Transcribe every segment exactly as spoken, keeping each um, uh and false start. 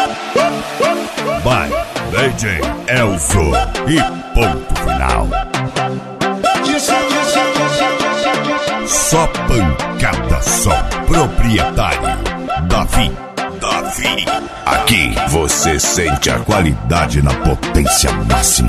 By D J Elzo e ponto final. Só pancada, só proprietário Davi. Davi. Aqui você sente a qualidade na potência máxima.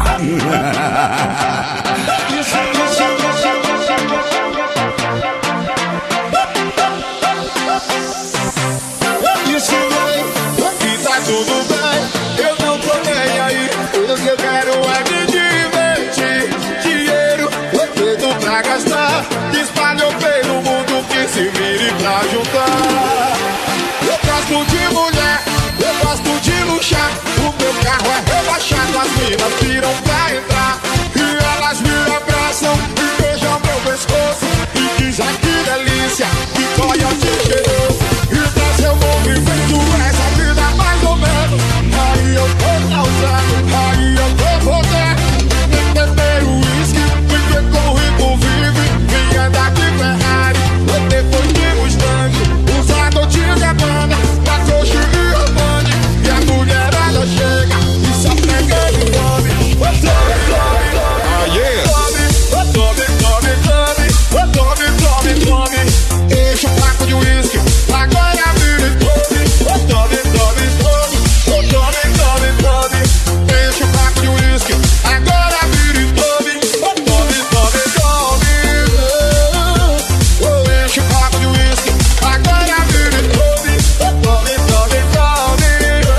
Tudo bem, eu não tô nem aí. O que eu quero é me divertir. Dinheiro eu tenho pra gastar. Espalhou pelo mundo que se vire pra juntar. Eu gosto de mulher, eu gosto de luxar. O meu carro é rebaixado, as minas viram pra entrar. E elas me abraçam e beijam meu pescoço. E dizem que delícia, que coiote cheiroso. E traz seu movimento, essa vida mais ou menos. Aí eu tô causando, aí eu tô podendo. Beber o uísque, viver com o rico vive. Vim andar de Ferrari, ou depois de Mustang. Usar Dolce e Gabbana, pra Coach e Armani. E a mulherada chega e só pega e come. Ah, yeah. Tome, tome, tome, tome. Tome, tome, tome. Enche o placo de uísque, agora vira e tome. Tome, tome, tome. Tome, tome, tome. Enche o placo de uísque, agora vira e tome. Tome, tome, tome. Enche o placo de uísque, agora vira e tome. Tome, tome, tome.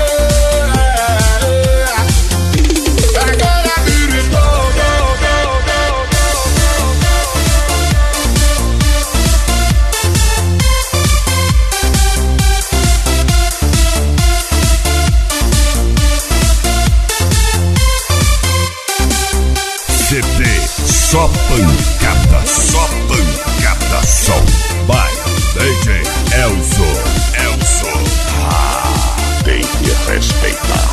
Agora vira e tome. C D Só pancada, só pancada, só. By D J Elzo. Elzo. Ah, tem que respeitar.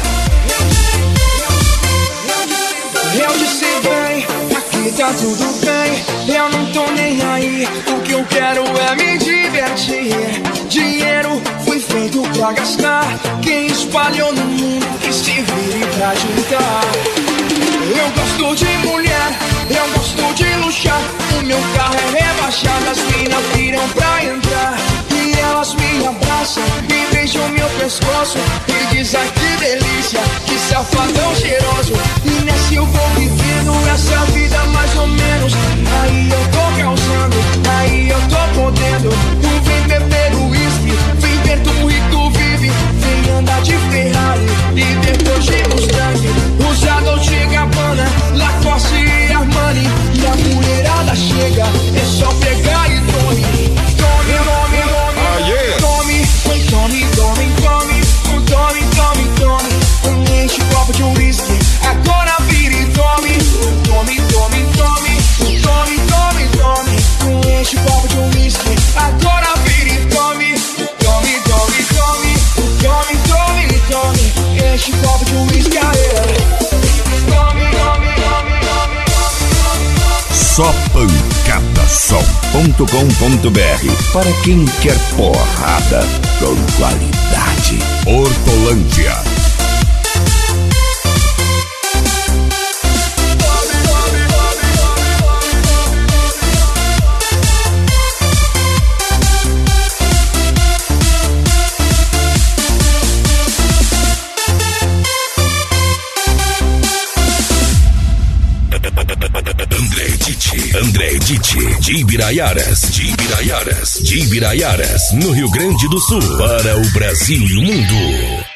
Eu disse bem, aqui tá tudo bem. Eu não tô nem aí. O que eu quero é me divertir. Dinheiro foi feito pra gastar. Quem espalhou no mundo que se vire pra juntar. Eu gosto de mulher, eu gosto de luxar. O meu carro é rebaixado, as minas viram pra entrar. E elas me abraçam e beijam meu pescoço. E dizem que delícia, que safadão cheiroso. E nessa eu vou vivendo essa vida mais ou menos. Aí eu tô causando, aí eu tô podendo. Tu vem beber uísque, vem ver tu rico vive. Vem andar de Ferrari e depois de Mustang. Usa Dolce e Gabbana, Lacoste e Armani. E a mulherada chega, é só pegar e tome. Tome, tome, tome. Ah, yeah. Tome, tome, tome, tome. Tome, tome, tome. Enche o copo de uísque, agora vira e tome. Tome, tome, tome. Tome, tome, tome. Enche o copo de uísque, agora vira e tome. Tome, tome, tome. Tome, tome, tome. Enche o copo de uísque, aê. Tome, tome, tome, tome. Só pancada, só ponto com ponto br. Para quem quer porrada com qualidade. Hortolândia. André Diti, André Diti, de Ibiraiaras, de Ibiraiaras, de Ibiraiaras, no Rio Grande do Sul, para o Brasil e o mundo.